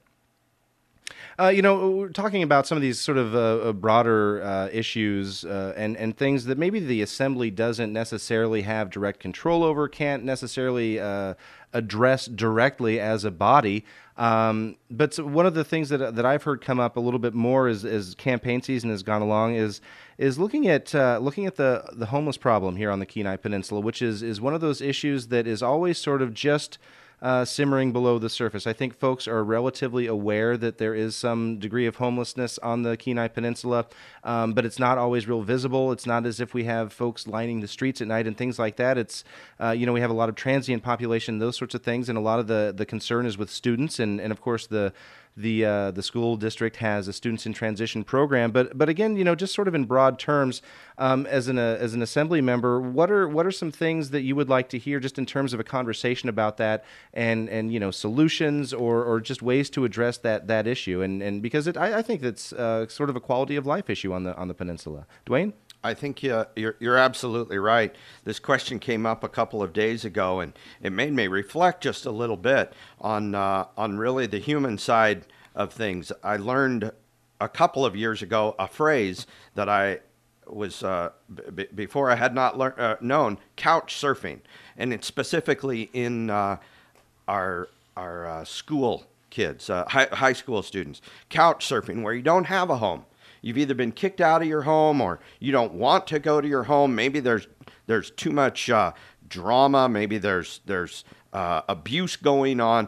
Uh, you know, we're talking about some of these sort of uh, broader uh, issues uh, and, and things that maybe the Assembly doesn't necessarily have direct control over, can't necessarily uh, address directly as a body. Um, but so one of the things that that I've heard come up a little bit more as, as campaign season has gone along is is looking at uh, looking at the the homeless problem here on the Kenai Peninsula, which is is one of those issues that is always sort of just Uh, simmering below the surface. I think folks are relatively aware that there is some degree of homelessness on the Kenai Peninsula, um, but it's not always real visible. It's not as if we have folks lining the streets at night and things like that. It's, uh, you know, we have a lot of transient population, those sorts of things, and a lot of the, the concern is with students, and, and of course the the uh, the school district has a students in transition program. But but again, you know, just sort of in broad terms, um, as an uh, as an assembly member, what are what are some things that you would like to hear just in terms of a conversation about that, and and you know, solutions or or just ways to address that that issue, and and because it I, I think that's uh, sort of a quality of life issue on the on the peninsula. Dwayne? I think uh, you're, you're absolutely right. This question came up a couple of days ago, and it made me reflect just a little bit on uh, on really the human side of things. I learned a couple of years ago a phrase that I was uh, b- before I had not lear- uh, known, couch surfing, and it's specifically in uh, our our uh, school kids, uh, high, high school students. Couch surfing, where you don't have a home. You've either been kicked out of your home, or you don't want to go to your home. Maybe there's there's too much uh, drama. Maybe there's there's uh, abuse going on.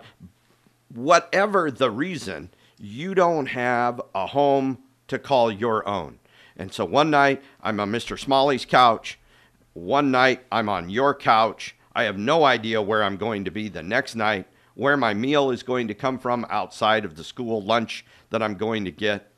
Whatever the reason, you don't have a home to call your own. And so one night I'm on Mister Smalley's couch. One night I'm on your couch. I have no idea where I'm going to be the next night, where my meal is going to come from outside of the school lunch that I'm going to get.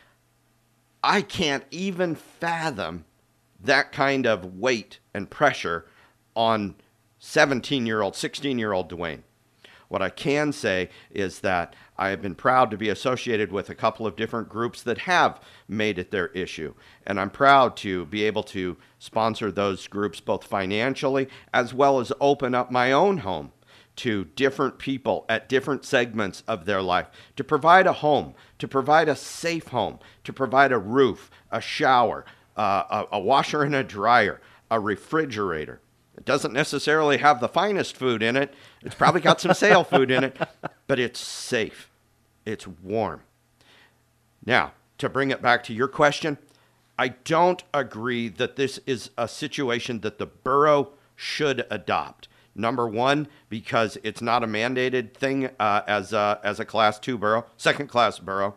I can't even fathom that kind of weight and pressure on seventeen-year-old, sixteen-year-old Dwayne. What I can say is that I have been proud to be associated with a couple of different groups that have made it their issue. And I'm proud to be able to sponsor those groups both financially as well as open up my own home to different people at different segments of their life, to provide a home, to provide a safe home, to provide a roof, a shower, uh, a, a washer and a dryer, a refrigerator. It doesn't necessarily have the finest food in it. It's probably got some sale food in it, but it's safe. It's warm. Now, to bring it back to your question, I don't agree that this is a situation that the borough should adopt. Number one, because it's not a mandated thing uh, as, a, as a class two borough, second class borough.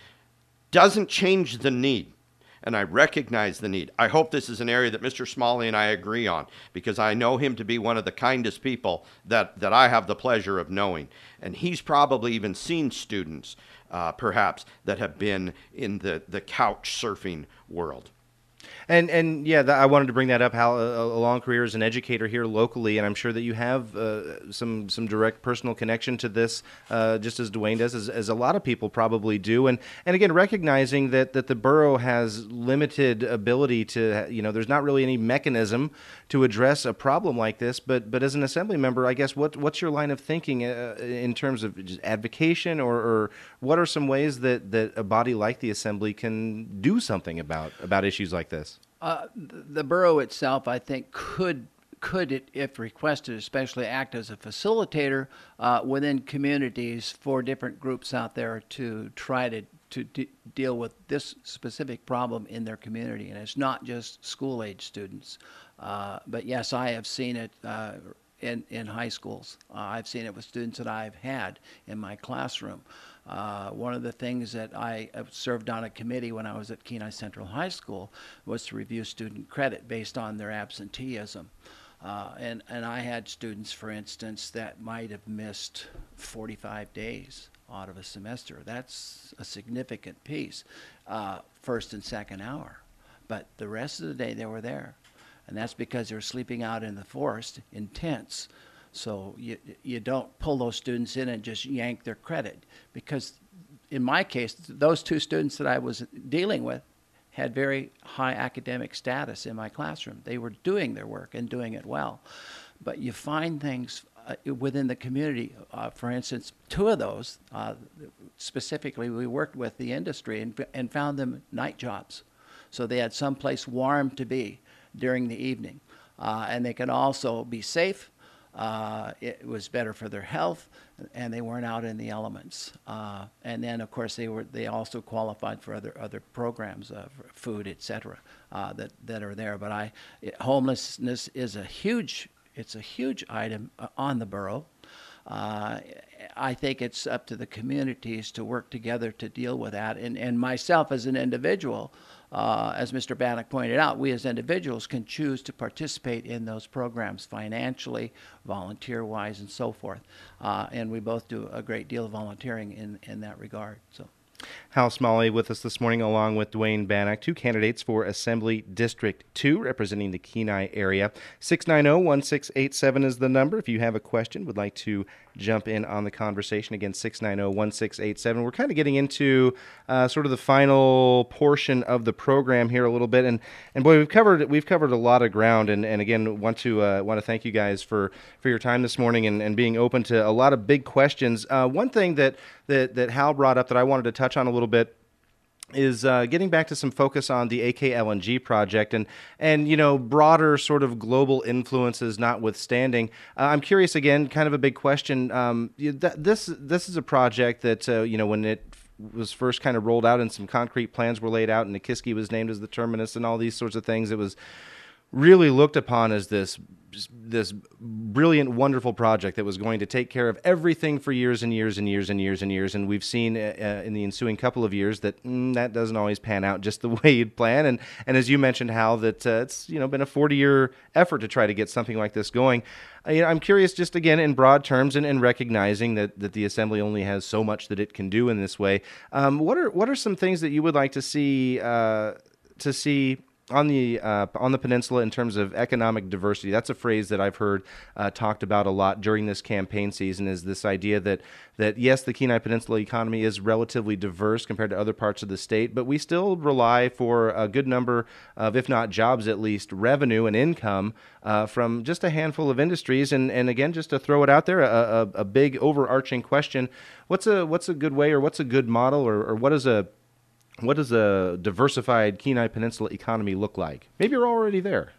Doesn't change the need, and I recognize the need. I hope this is an area that Mister Smalley and I agree on, because I know him to be one of the kindest people that, that I have the pleasure of knowing. And he's probably even seen students, uh, perhaps, that have been in the, the couch surfing world. And and yeah, that, I wanted to bring that up. How a, a long career as an educator here locally, and I'm sure that you have uh, some some direct personal connection to this, uh, just as Dwayne does, as, as a lot of people probably do. And and again, recognizing that that the borough has limited ability to, you know, there's not really any mechanism to address a problem like this. But but as an assembly member, I guess what what's your line of thinking uh, in terms of just advocation, or, or what are some ways that, that a body like the assembly can do something about about issues like this? Uh, the borough itself, I think, could could it, if requested, especially act as a facilitator uh, within communities for different groups out there to try to to de- deal with this specific problem in their community. And it's not just school-age students, uh, but yes, I have seen it uh, in in high schools. Uh, I've seen it with students that I've had in my classroom. Uh, one of the things that I served on a committee when I was at Kenai Central High School was to review student credit based on their absenteeism. Uh, and, and I had students, for instance, that might have missed forty-five days out of a semester. That's a significant piece, uh, first and second hour. But the rest of the day they were there. And that's because they were sleeping out in the forest in tents. So you, you don't pull those students in and just yank their credit. Because in my case, those two students that I was dealing with had very high academic status in my classroom. They were doing their work and doing it well. But you find things uh, within the community. Uh, for instance, two of those, uh, specifically, we worked with the industry and, and found them night jobs. So they had someplace warm to be during the evening. Uh, and they could also be safe. Uh, it was better for their health, and they weren't out in the elements. Uh, and then, of course, they were they also qualified for other other programs, uh, for food, et cetera, uh, that that are there. But I, it, homelessness is a huge it's a huge item uh, on the borough. Uh, I think it's up to the communities to work together to deal with that. And and myself as an individual. Uh, as Mister Bannock pointed out, we as individuals can choose to participate in those programs financially, volunteer-wise, and so forth. Uh, and we both do a great deal of volunteering in, in that regard. So. Hal Smalley with us this morning, along with Dwayne Bannock, two candidates for Assembly District two, representing the Kenai area. six nine zero, one six eight seven is the number. If you have a question, would like to jump in on the conversation, again, six nine zero, one six eight seven. We're kind of getting into uh, sort of the final portion of the program here a little bit, and and boy, we've covered we've covered a lot of ground, and, and again, want to uh, want to thank you guys for, for your time this morning and, and being open to a lot of big questions. Uh, one thing that, that that Hal brought up that I wanted to touch on a little bit is uh, getting back to some focus on the A K L N G project and, and you know, broader sort of global influences notwithstanding. Uh, I'm curious, again, kind of a big question. Um, th- this this is a project that, uh, you know, when it was first kind of rolled out and some concrete plans were laid out and Nikiski was named as the terminus and all these sorts of things, it was really looked upon as this this brilliant, wonderful project that was going to take care of everything for years and years and years and years and years. And we've seen uh, in the ensuing couple of years that mm, that doesn't always pan out just the way you'd plan. And and as you mentioned, Hal, that uh, it's you know been a forty-year effort to try to get something like this going. Uh, you know, I'm curious, just again in broad terms, and, and recognizing that, that the Assembly only has so much that it can do in this way. Um, what are what are some things that you would like to see uh, to see on the uh, on the peninsula in terms of economic diversity? That's a phrase that I've heard uh, talked about a lot during this campaign season, is this idea that, that yes, the Kenai Peninsula economy is relatively diverse compared to other parts of the state, but we still rely for a good number of, if not jobs, at least revenue and income uh, from just a handful of industries. And, and again, just to throw it out there, a, a, a big overarching question, what's a what's a good way or what's a good model or, or what is a What does a diversified Kenai Peninsula economy look like? Maybe you're already there.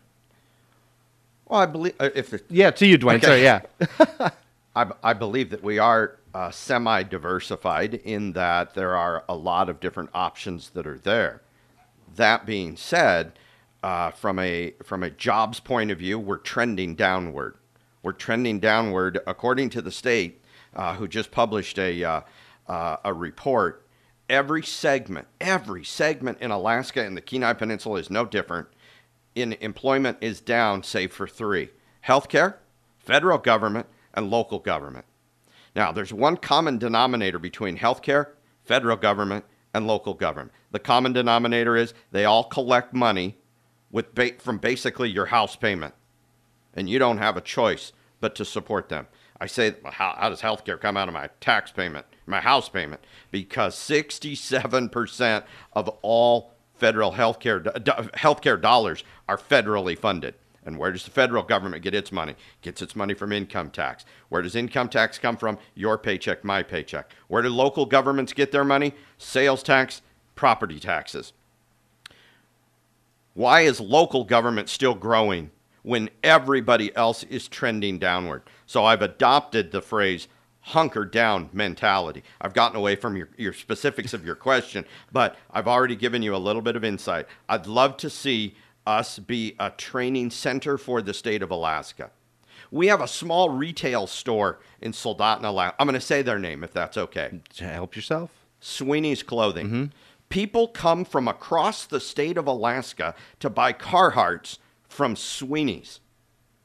Well, I believe uh, if the, yeah, to you, Dwayne. Okay. Sorry, yeah. I, I believe that we are uh, semi-diversified in that there are a lot of different options that are there. That being said, uh, from a from a jobs point of view, we're trending downward. We're trending downward, according to the state, uh, who just published a uh, uh, a report. Every segment, every segment in Alaska and the Kenai Peninsula is no different. In employment is down, save for three: healthcare, federal government, and local government. Now, there's one common denominator between healthcare, federal government, and local government. The common denominator is they all collect money with ba- from basically your house payment, and you don't have a choice but to support them. I say, well, how, how does healthcare come out of my tax payment, my house payment? Because sixty-seven percent of all federal healthcare do, healthcare dollars are federally funded. And where does the federal government get its money? Gets its money from income tax. Where does income tax come from? Your paycheck, my paycheck. Where do local governments get their money? Sales tax, property taxes. Why is local government still growing when everybody else is trending downward? So I've adopted the phrase hunker down mentality. I've gotten away from your, your specifics of your question, but I've already given you a little bit of insight. I'd love to see us be a training center for the state of Alaska. We have a small retail store in Soldotna, Alaska. I'm going to say their name if that's okay. Help yourself. Sweeney's Clothing. Mm-hmm. People come from across the state of Alaska to buy Carhartts from Sweeney's.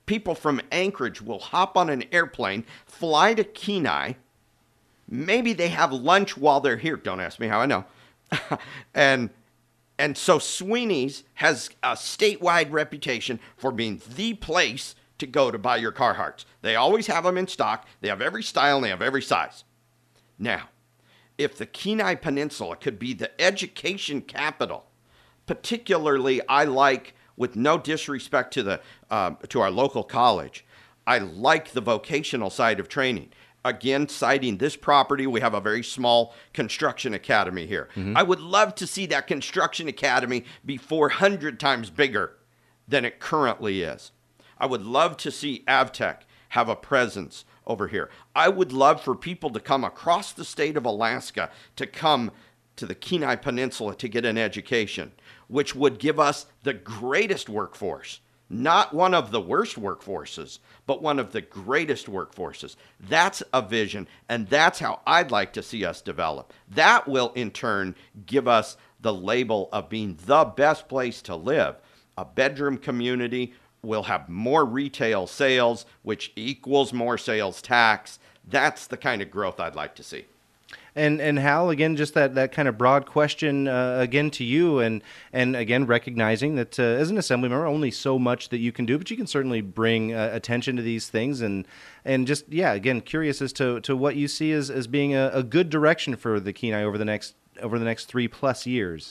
people from Anchorage will hop on an airplane, fly to Kenai. Maybe they have lunch while they're here. Don't ask me how I know. and and so Sweeney's has a statewide reputation for being the place to go to buy your Carhartts. They always have them in stock. They have every style and they have every size. Now, if the Kenai Peninsula could be the education capital, particularly I like, with no disrespect to the uh, to our local college, I like the vocational side of training. Again, citing this property, we have a very small construction academy here. Mm-hmm. I would love to see that construction academy be four hundred times bigger than it currently is. I would love to see Avtech have a presence over here. I would love for people to come across the state of Alaska to come to the Kenai Peninsula to get an education, which would give us the greatest workforce. Not one of the worst workforces, but one of the greatest workforces. That's a vision, and that's how I'd like to see us develop. That will, in turn, give us the label of being the best place to live. A bedroom community will have more retail sales, which equals more sales tax. That's the kind of growth I'd like to see. And and Hal, again, just that, that kind of broad question uh, again to you, and and again recognizing that uh, as an assembly member, only so much that you can do, but you can certainly bring uh, attention to these things, and and just yeah, again, curious as to, to what you see as, as being a, a good direction for the Kenai over the next over the next three plus years.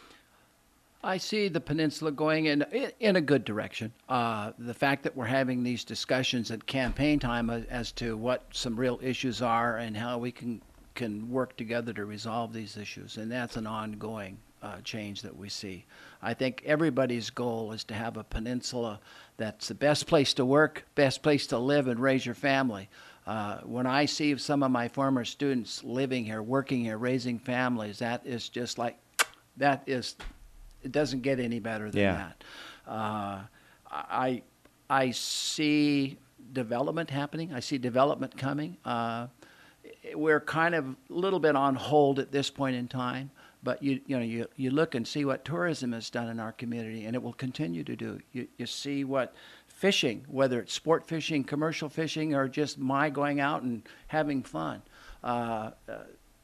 I see the peninsula going in in a good direction. Uh, the fact that we're having these discussions at campaign time as to what some real issues are and how we can can work together to resolve these issues, and that's an ongoing uh, change that we see. I think everybody's goal is to have a peninsula that's the best place to work, best place to live and raise your family. Uh, when I see some of my former students living here, working here, raising families, that is just like, that is, it doesn't get any better than yeah. that. Uh, I, I see development happening. I see development coming. Uh, We're kind of a little bit on hold at this point in time, but you you know you, you look and see what tourism has done in our community, and it will continue to do. You you see what fishing, whether it's sport fishing, commercial fishing, or just my going out and having fun, uh, uh,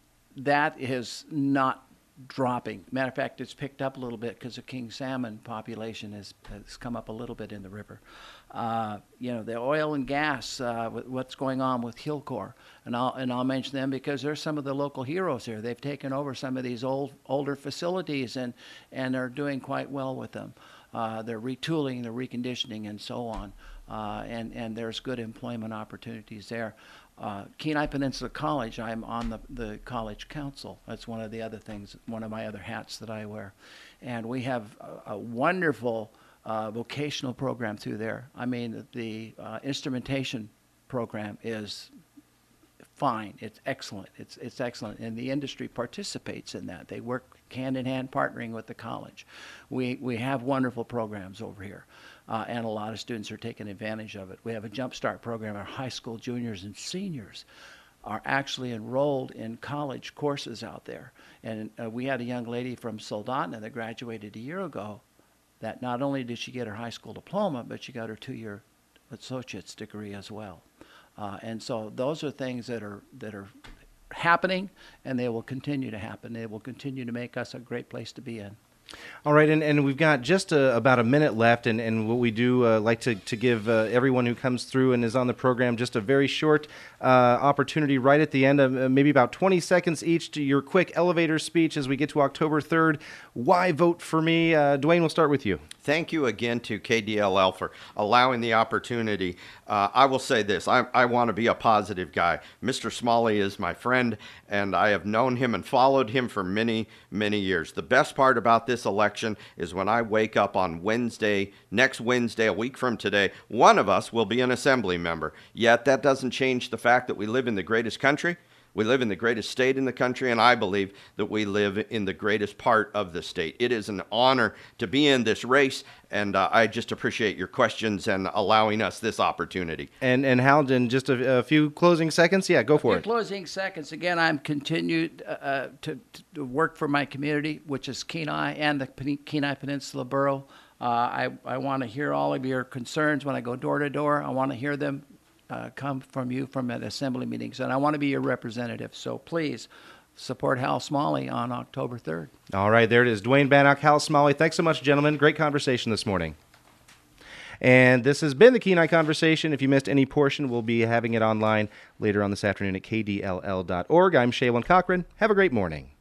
that is not dropping. Matter of fact, it's picked up a little bit because the king salmon population has, has come up a little bit in the river. Uh, you know, the oil and gas, uh, what's going on with Hilcor, and I'll and I'll mention them because they're some of the local heroes here. They've taken over some of these old older facilities and and are doing quite well with them. Uh, they're retooling, they're reconditioning, and so on. Uh, and and there's good employment opportunities there. Uh, Kenai Peninsula College, I'm on the, the college council. That's one of the other things, one of my other hats that I wear. And we have a, a wonderful uh, vocational program through there. I mean, the uh, instrumentation program is fine. It's excellent. It's, it's excellent. And the industry participates in that. They work hand in hand partnering with the college. We, we have wonderful programs over here. Uh, and a lot of students are taking advantage of it. We have a Jump Start program. Our high school juniors and seniors are actually enrolled in college courses out there. And uh, we had a young lady from Soldotna that graduated a year ago that not only did she get her high school diploma, but she got her two-year associate's degree as well. Uh, and so those are things that are that are happening, and they will continue to happen. They will continue to make us a great place to be in. All right, and, and we've got just a, about a minute left, and, and what we do uh, like to, to give uh, everyone who comes through and is on the program just a very short uh, opportunity right at the end of uh, maybe about twenty seconds each to your quick elevator speech as we get to October third. Why vote for me? Uh, Dwayne, we'll start with you. Thank you again to K D L L for allowing the opportunity. Uh, I will say this, I, I want to be a positive guy. Mister Smalley is my friend, and I have known him and followed him for many, many years. The best part about this election is when I wake up on Wednesday, next Wednesday, a week from today, one of us will be an assembly member. Yet that doesn't change the fact that we live in the greatest country. We live in the greatest state in the country, and I believe that we live in the greatest part of the state. It is an honor to be in this race, and uh, I just appreciate your questions and allowing us this opportunity. And and Hal, in just a, a few closing seconds, yeah, go for In it. closing seconds, again, I'm continued uh, to, to work for my community, which is Kenai and the Pen- Kenai Peninsula Borough. Uh, I, I want to hear all of your concerns when I go door to door. I want to hear them uh, come from you from at assembly meetings, and I want to be your representative. So please support Hal Smalley on October third. All right, there it is. Dwayne Bannock, Hal Smalley. Thanks so much, gentlemen. Great conversation this morning. And this has been the Kenai Conversation. If you missed any portion, we'll be having it online later on this afternoon at K D L L dot org. I'm Shaylin Cochran. Have a great morning.